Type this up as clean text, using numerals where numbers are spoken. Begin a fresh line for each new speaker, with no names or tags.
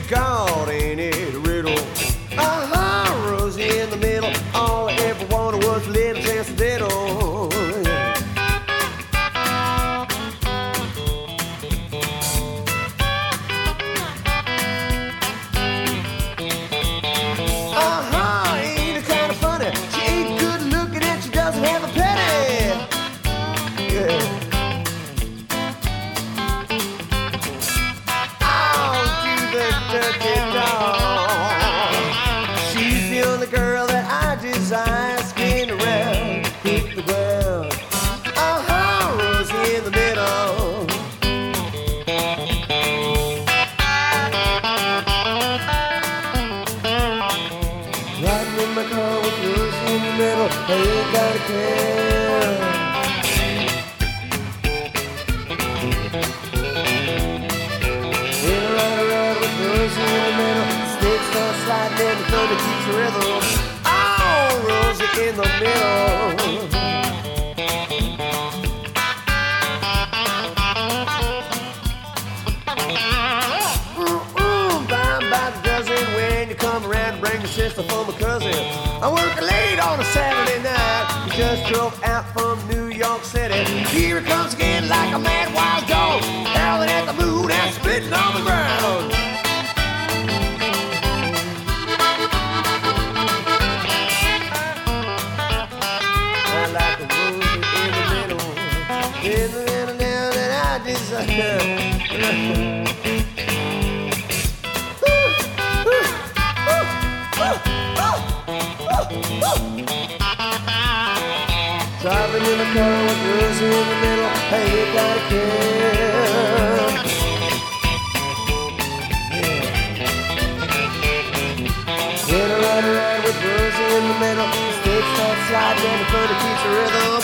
God, ain't it a riddle? Rosie in the middle. All I ever wanted was a little transcendental. Ain't it kind of funny? She ain't good looking and she doesn't have a penny. Yeah. Dirty dog. She's the only girl that I desire. Spin around, hit the ground. Rosie in the middle. Riding in my car with Rosie in the middle. I ain't gotta care. Rosie in the middle, snakes start sliding in the thunder keeps the rhythm. Rosie in the middle. Buying by the dozen when you come around and bring your sister for my cousin. I work late on a Saturday night. We just drove out from New York City. Here it comes again like a mad wild dog, howling at the moon and spitting on the ground. In the middle now that I desire. Driving in the car with Rosie in the middle. Hey, you gotta care. Get a ride with Rosie in the middle. Stage start sliding and the further keeps the rhythm.